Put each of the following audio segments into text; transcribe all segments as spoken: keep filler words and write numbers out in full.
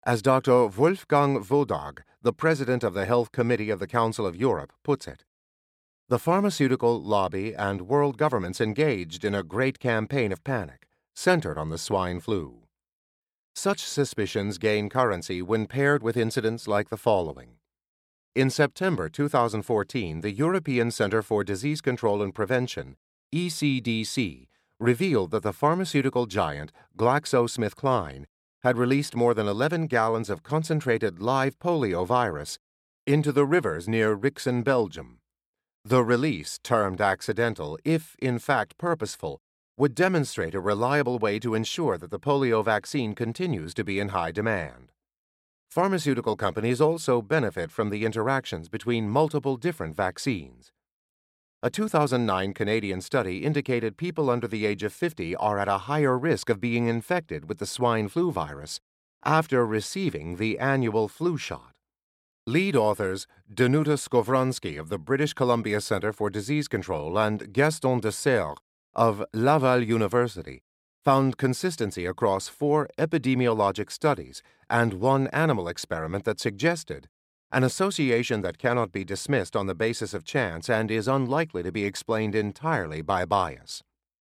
As Doctor Wolfgang Wodarg, the president of the Health Committee of the Council of Europe, puts it. The pharmaceutical lobby and world governments engaged in a great campaign of panic, centered on the swine flu. Such suspicions gain currency when paired with incidents like the following. In September two thousand fourteen, the European Centre for Disease Control and Prevention, E C D C, revealed that the pharmaceutical giant GlaxoSmithKline had released more than eleven gallons of concentrated live polio virus into the rivers near Rixen, Belgium. The release, termed accidental, if in fact purposeful, would demonstrate a reliable way to ensure that the polio vaccine continues to be in high demand. Pharmaceutical companies also benefit from the interactions between multiple different vaccines. A two thousand nine Canadian study indicated people under the age of fifty are at a higher risk of being infected with the swine flu virus after receiving the annual flu shot. Lead authors Danuta Skovronski of the British Columbia Centre for Disease Control and Gaston Desserre of Laval University found consistency across four epidemiologic studies and one animal experiment that suggested an association that cannot be dismissed on the basis of chance and is unlikely to be explained entirely by bias.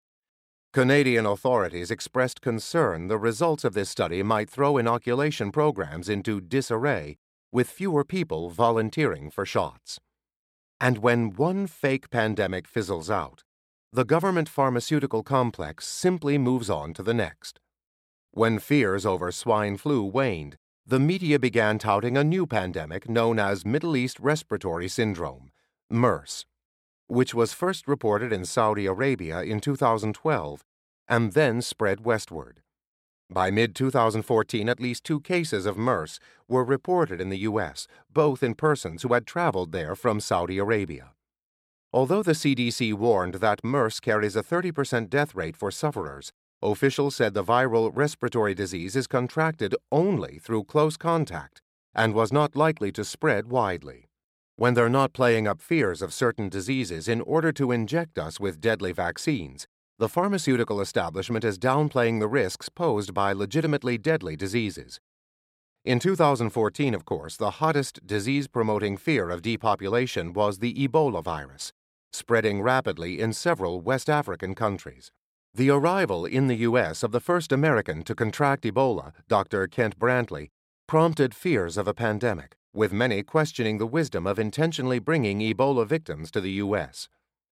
Canadian authorities expressed concern the results of this study might throw inoculation programs into disarray with fewer people volunteering for shots. And when one fake pandemic fizzles out, the government pharmaceutical complex simply moves on to the next. When fears over swine flu waned, the media began touting a new pandemic known as Middle East Respiratory Syndrome, MERS, which was first reported in Saudi Arabia in two thousand twelve and then spread westward. By mid twenty fourteen, at least two cases of MERS were reported in the U S, both in persons who had traveled there from Saudi Arabia. Although the C D C warned that MERS carries a thirty percent death rate for sufferers, officials said the viral respiratory disease is contracted only through close contact and was not likely to spread widely. When they're not playing up fears of certain diseases in order to inject us with deadly vaccines, the pharmaceutical establishment is downplaying the risks posed by legitimately deadly diseases. In two thousand fourteen, of course, the hottest disease-promoting fear of depopulation was the Ebola virus, spreading rapidly in several West African countries. The arrival in the U S of the first American to contract Ebola, Doctor Kent Brantley, prompted fears of a pandemic, with many questioning the wisdom of intentionally bringing Ebola victims to the U S